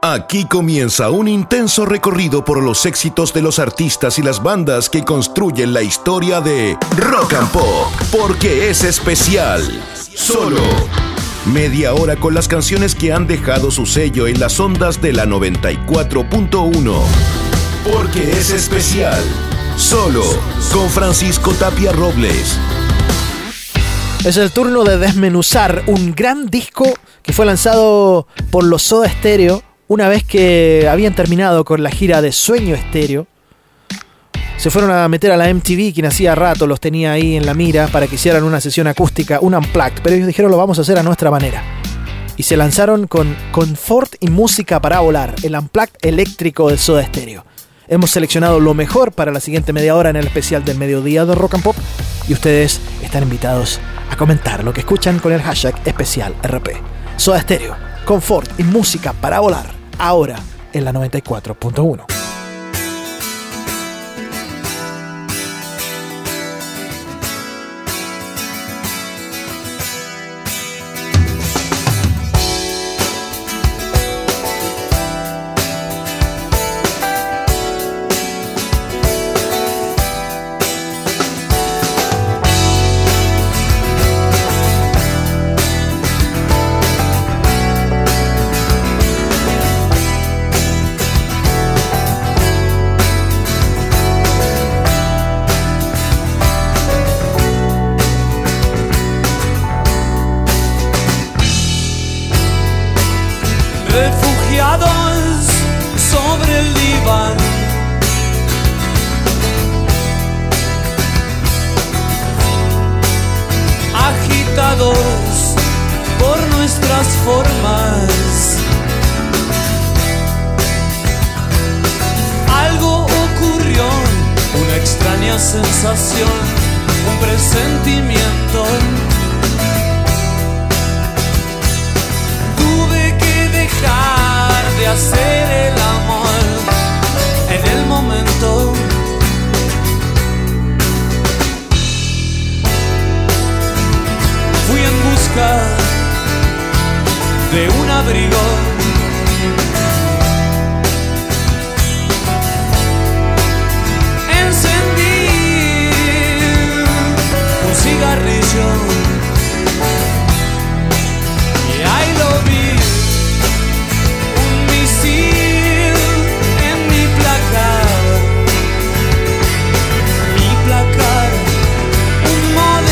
Aquí comienza un intenso recorrido por los éxitos de los artistas y las bandas que construyen la historia de Rock and Pop, porque es especial. Solo media hora con las canciones que han dejado su sello en las ondas de la 94.1. Porque es especial. Solo con Francisco Tapia Robles. Es el turno de desmenuzar un gran disco que fue lanzado por los Soda Stereo una vez que habían terminado con la gira de Sueño Estéreo. Se fueron a meter a la MTV, quien hacía rato los tenía ahí en la mira para que hicieran una sesión acústica, un unplugged, pero ellos dijeron lo vamos a hacer a nuestra manera. Y se lanzaron con Confort y Música para Volar, el unplugged eléctrico de Soda Stereo. Hemos seleccionado lo mejor para la siguiente media hora en el especial del mediodía de Rock and Pop y ustedes están invitados a comentar lo que escuchan con el hashtag especial RP. Soda Stereo, Confort y Música para Volar, ahora en la 94.1.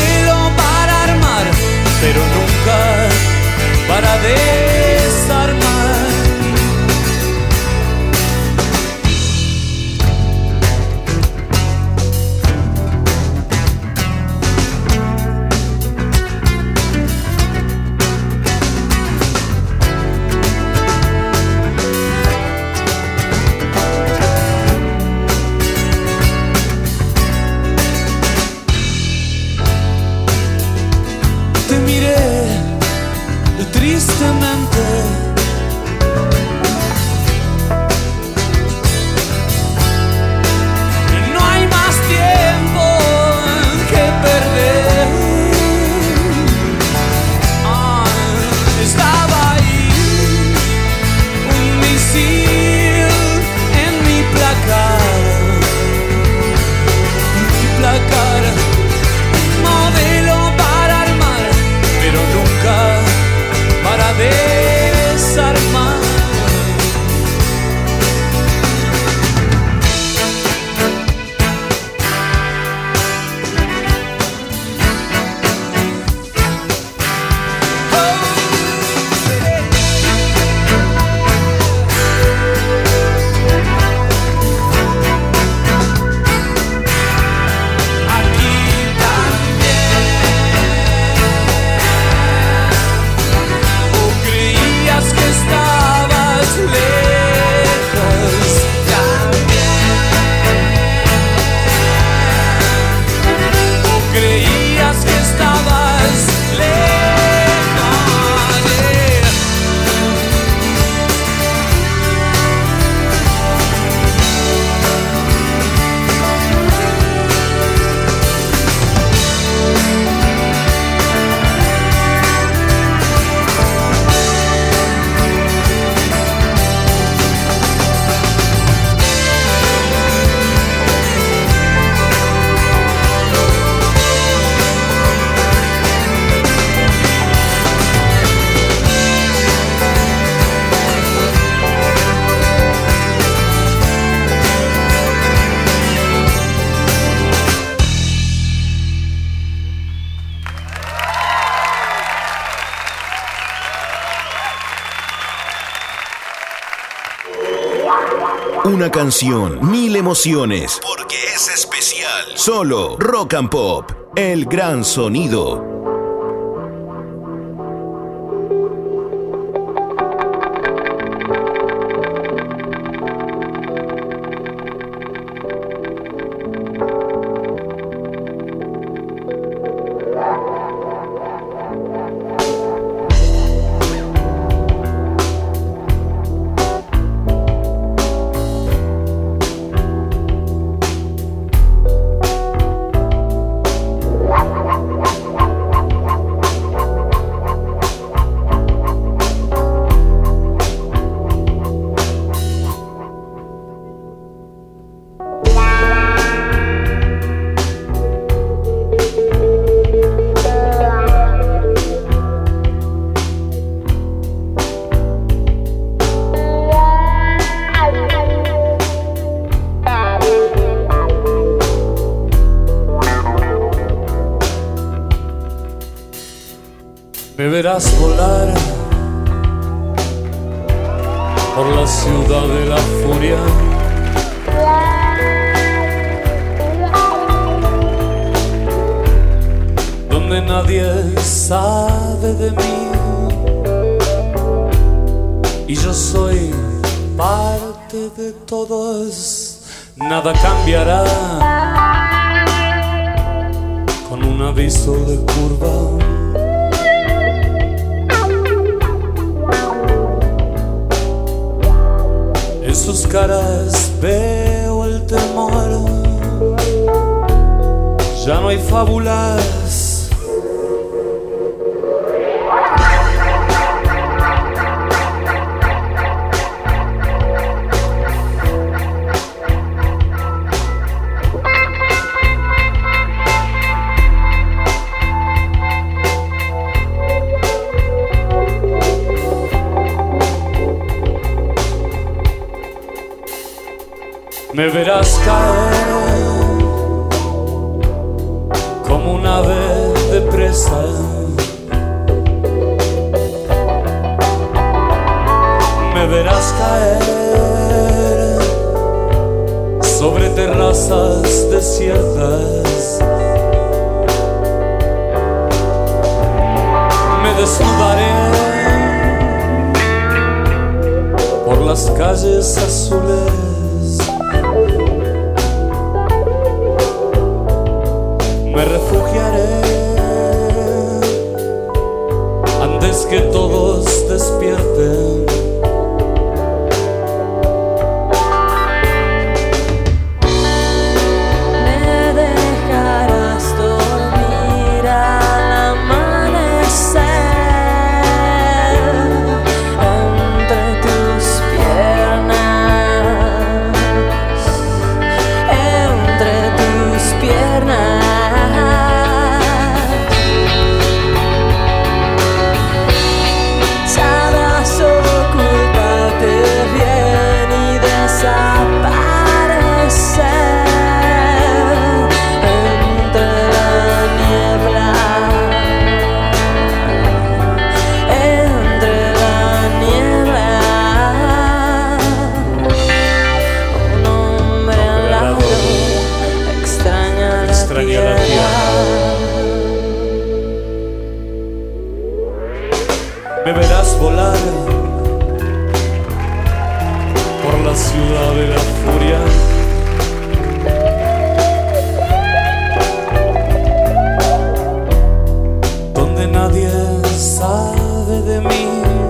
Para desarmar. Una canción, 1000 emociones, porque es especial. Solo Rock and Pop, el gran sonido. Me verás volar por la ciudad de la furia, donde nadie sabe de mí y yo soy parte de todos. Nada cambiará con un aviso de curva. En sus caras veo el temor. Ya no hay fábulas. Me verás caer como un ave de presa. Me verás caer sobre terrazas desiertas. Me desnudaré por las calles azules. Me refugiaré antes que todos despierten. Me dejarás dormir al amanecer entre tus piernas, entre tus piernas. Me verás volar por la ciudad de la furia, donde nadie sabe de mí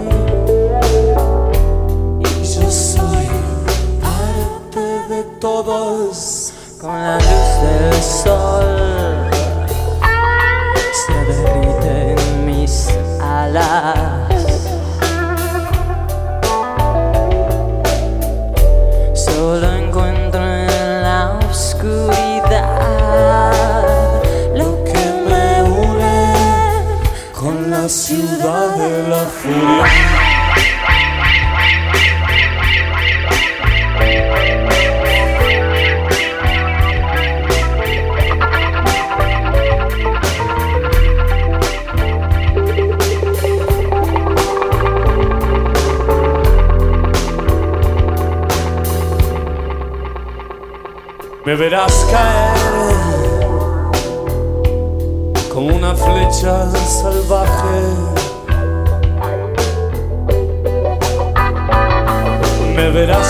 y yo soy parte de todos. Con la luz del sol se derriten mis alas. Solo encuentro en la oscuridad lo que me une con la ciudad de la furia. Me verás caer como una flecha salvaje. Me verás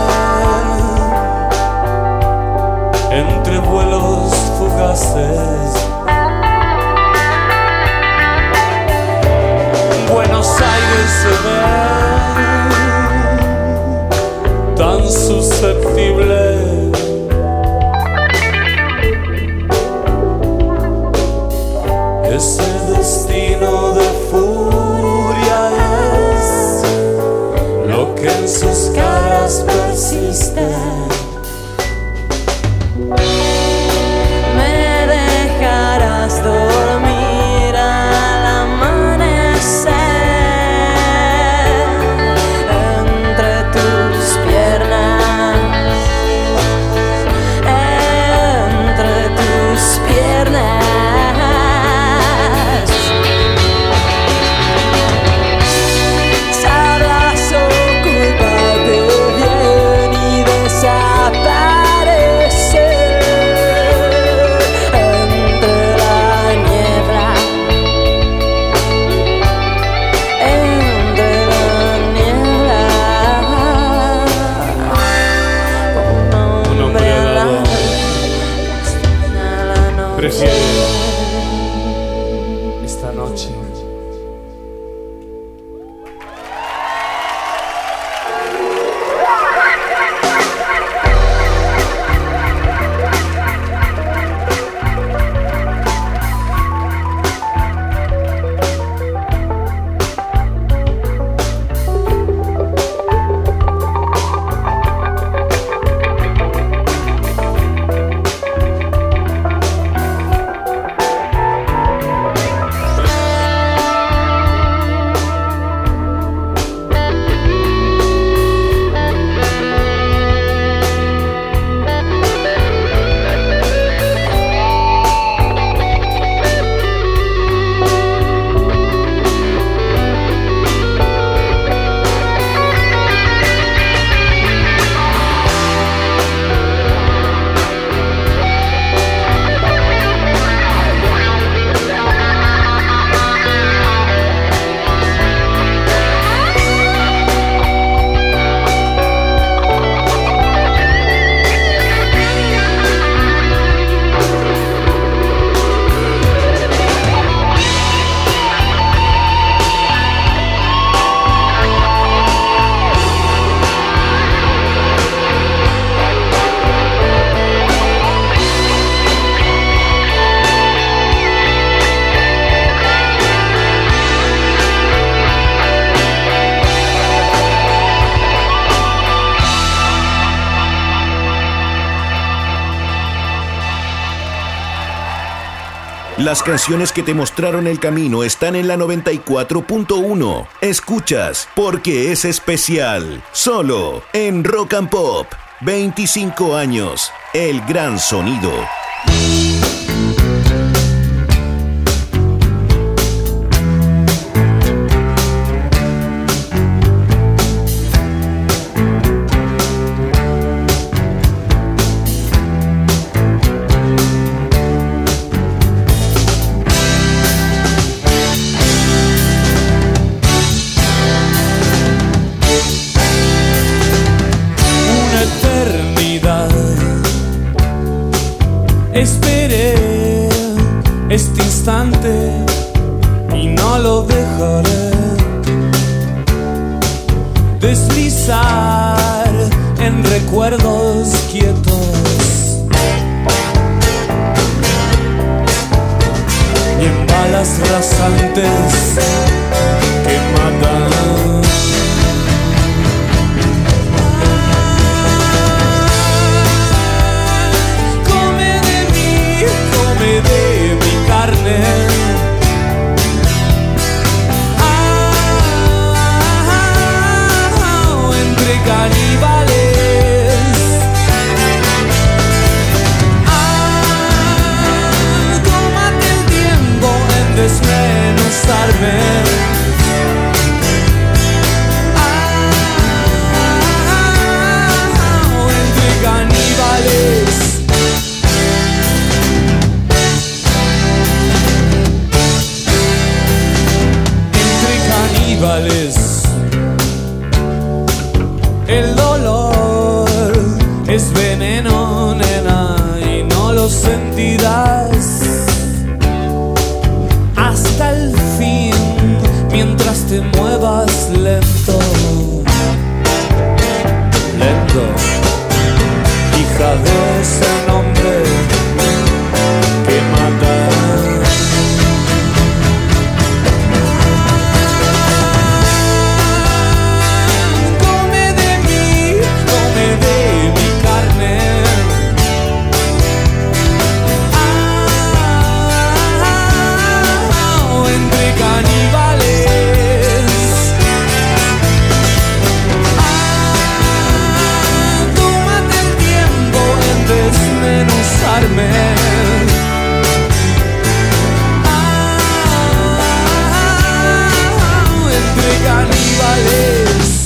caer entre vuelos fugaces. Buenos Aires se ve tan susceptible. Ese destino de furia es lo que en sus caras persiste. Me dejarás dormir al amanecer entre tus piernas, entre tus piernas. Sabrás ocultarte bien y desaparecer entre la niebla, entre la niebla. Un hombre alado extraña la noche. Prefiero esta noche. Las canciones que te mostraron el camino están en la 94.1. Escuchas Porque es especial. Solo en Rock and Pop. 25 años. El gran sonido. Esperé este instante y no lo dejaré deslizar en recuerdos quietos y en balas rasantes que matan. De mi carne, entre caníbales, tómate el tiempo en desmenuzarme, entre caníbales. El dolor es veneno, nena, y no lo sentirás hasta el fin, mientras te muevas lento, lento, hija de ese nombre que mata. Entre caníbales.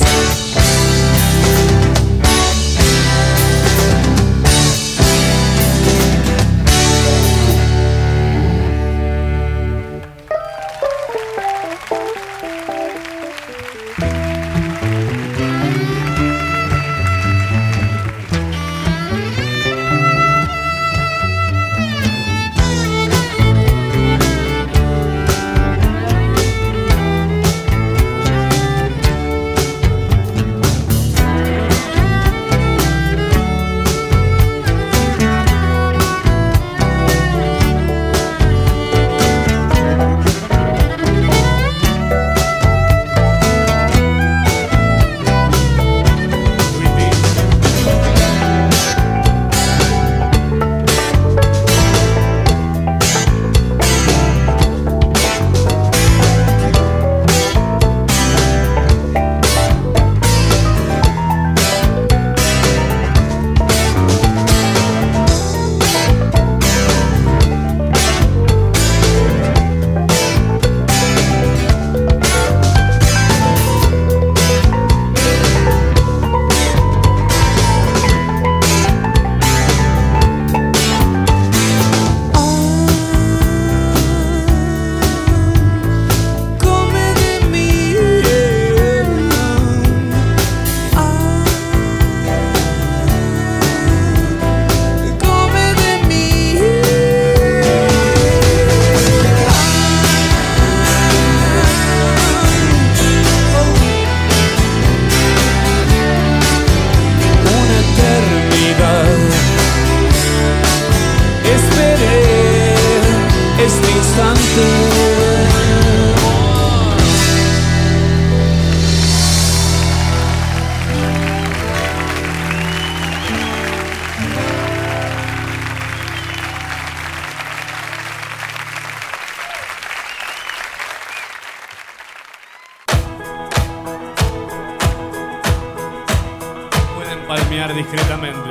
Palmear discretamente.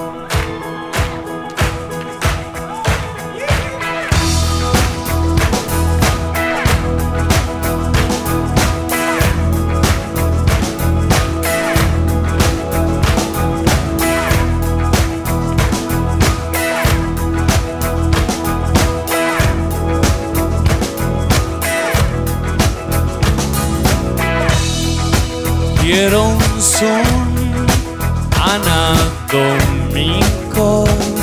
Quiero un son anatómico,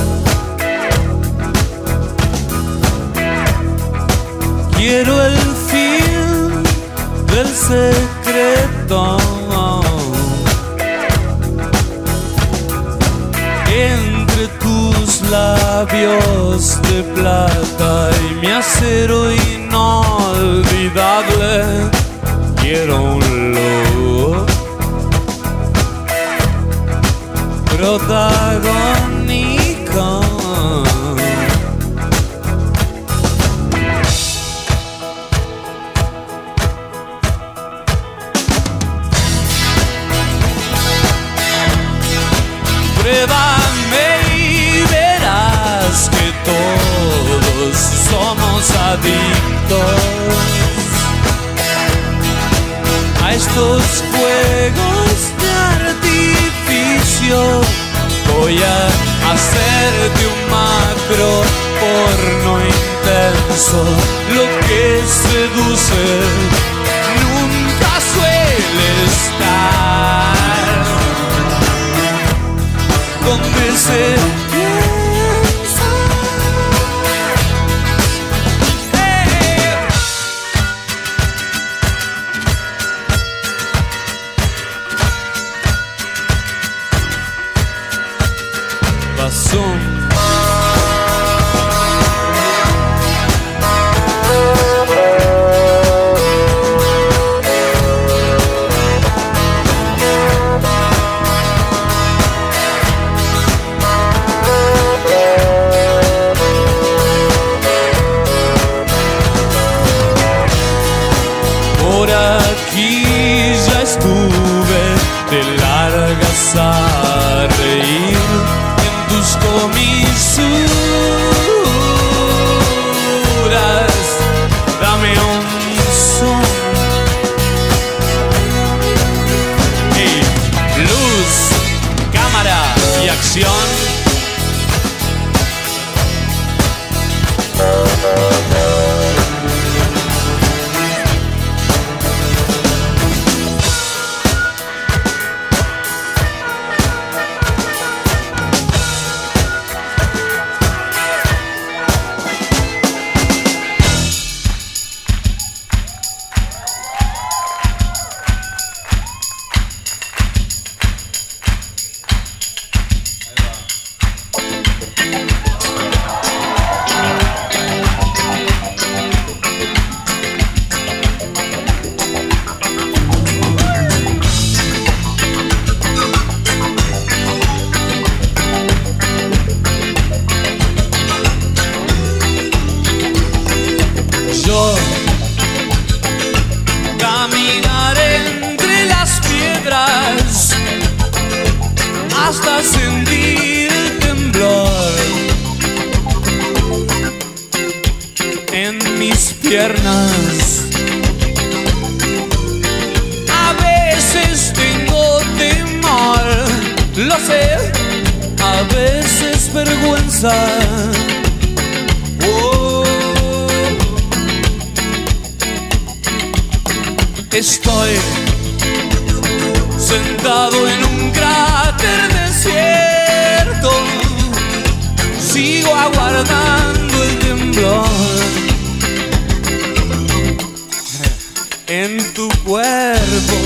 quiero el fin del secreto, entre tus labios de plata y mi acero inolvidable. Quiero un lobo protagónico, pruébame y verás que todos somos adictos a estos juegos de artificio. Voy a hacerte un macro porno intenso. Lo que seduce nunca suele estar se piensa. Bazón. Por aquí ya estuve de largas a reír en tus comisuras. Dame un son. Hey, luz, cámara y acción. Yo caminaré entre las piedras hasta sentir el temblor en mis piernas. A veces tengo temor, lo sé, a veces vergüenza. Estoy sentado en un cráter desierto, sigo aguardando el temblor en tu cuerpo.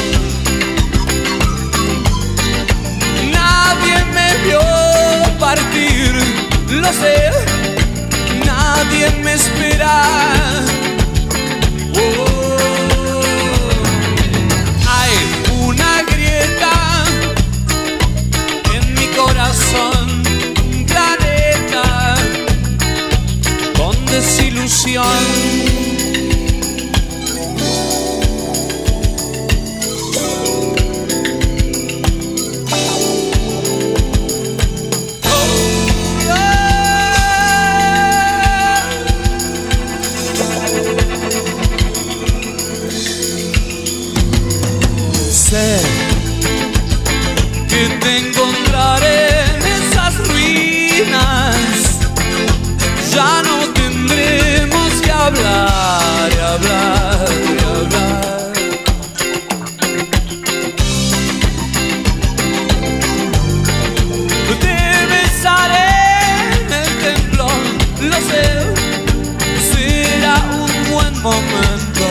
Nadie me vio partir, lo sé, nadie me espera. Una grieta en mi corazón, un planeta con desilusión. Sé que te encontraré en esas ruinas. Ya no tendremos que hablar y hablar y hablar. Te besaré en el templo, lo sé, será un buen momento.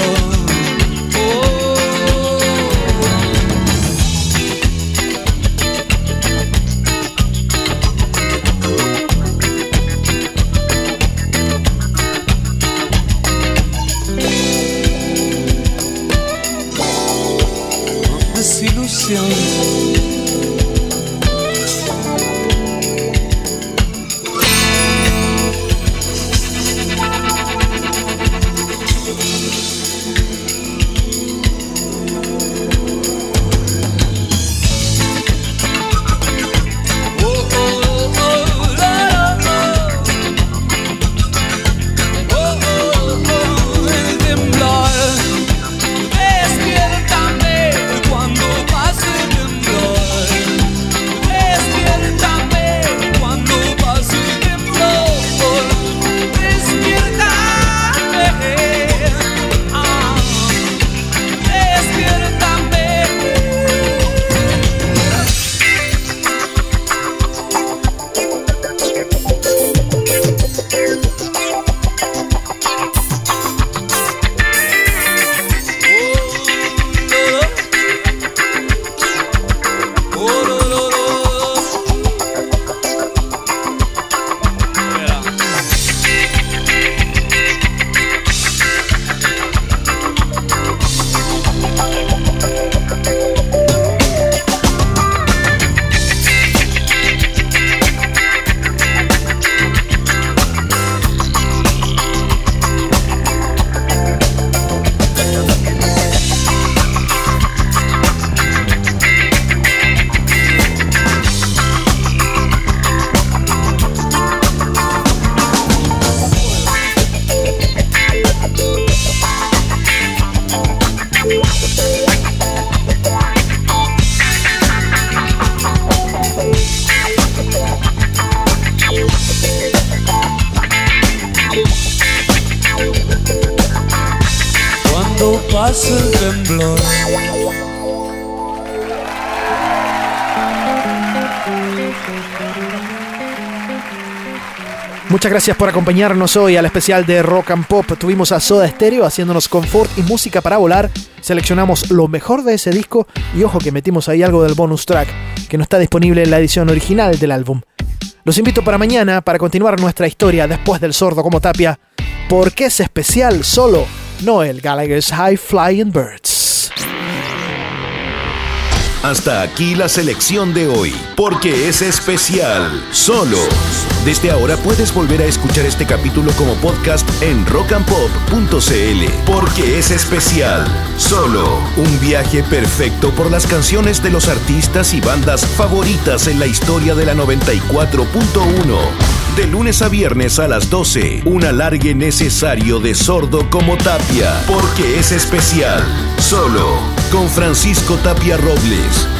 Muchas gracias por acompañarnos hoy al especial de Rock and Pop. Tuvimos a Soda Stereo haciéndonos confort y música para volar. Seleccionamos lo mejor de ese disco y ojo que metimos ahí algo del bonus track que no está disponible en la edición original del álbum. Los invito para mañana para continuar nuestra historia después del sordo como Tapia, porque es especial solo Noel Gallagher's High Flying Birds. Hasta aquí la selección de hoy, porque es especial solo. Desde ahora puedes volver a escuchar este capítulo como podcast en rockandpop.cl, porque es especial solo. Un viaje perfecto por las canciones de los artistas y bandas favoritas en la historia de la 94.1. De lunes a viernes a las 12, un alargue necesario de sordo como Tapia, porque es especial solo con Francisco Tapia Robles.